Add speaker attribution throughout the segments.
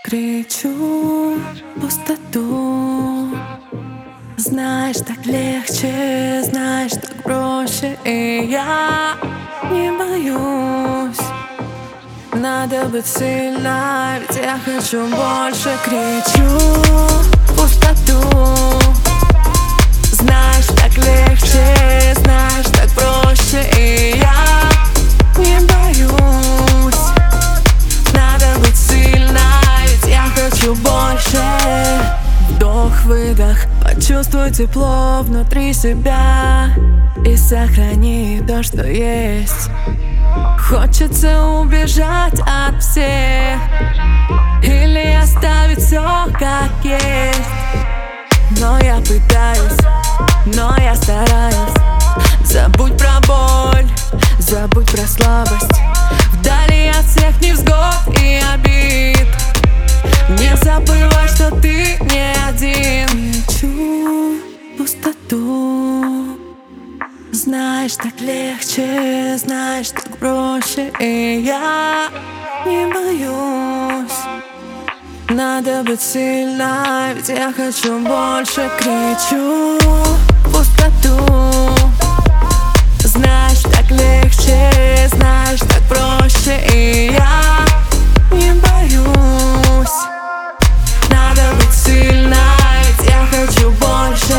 Speaker 1: Кричу в пустоту. Знаешь, так легче, знаешь, так проще. И я не боюсь. Надо быть сильной, ведь я хочу больше. Кричу в пустоту. Знаешь, так легче, знаешь, так проще. И я не боюсь. Надо быть сильной, ведь я хочу больше. Вдох-выдох, почувствуй тепло внутри себя и сохрани то, что есть. Хочется убежать от всех или оставить все как есть. Но я пытаюсь, но я стараюсь. Забудь про боль, забудь про слабость. Вдали от всех невзгод и обид. Не забывай, что ты не один. Кричу в пустоту. Знаешь, так легче, знаешь, так проще. И я не боюсь. Надо быть сильной, ведь я хочу больше. Кричу в пустоту. Знаешь, так легче, знаешь, так проще. И я не боюсь. Надо быть сильной, ведь я хочу больше.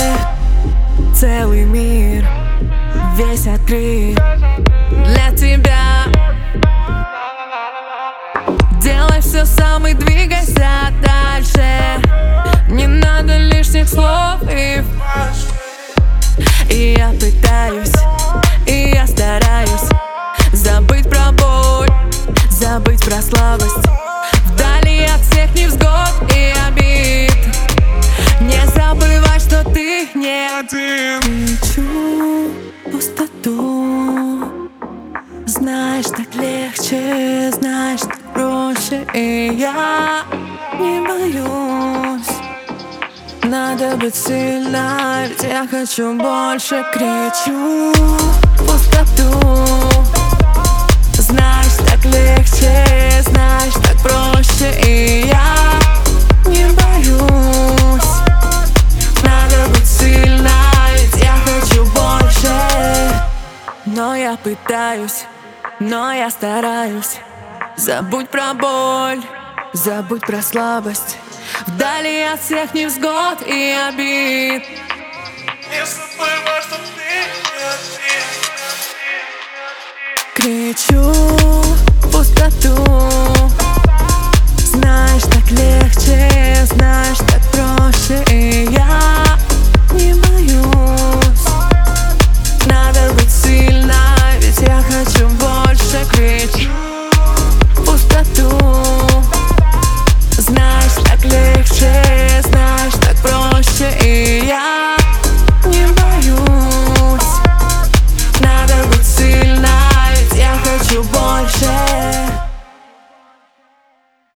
Speaker 1: Целый мир весь открыт для тебя. Делай все сам и двигайся дальше. Не надо лишних слов и я пытаюсь, и я стараюсь забыть про боль, забыть про слабость. Вдали от всех невзгод и обид. Не забывай, что ты не один. Кричу в пустоту. Знаешь, так легче, знаешь, так проще. И я не боюсь. Надо быть сильной, ведь я хочу больше. Кричу в пустоту. Знаешь, так легче, знаешь, так проще. И я не боюсь. Надо быть сильной, ведь я хочу больше. Но я пытаюсь, но я стараюсь. Забудь про боль, забудь про слабость. Вдали от всех невзгод и обид.
Speaker 2: Не забывай, что ты не один.
Speaker 1: Кричу в пустоту.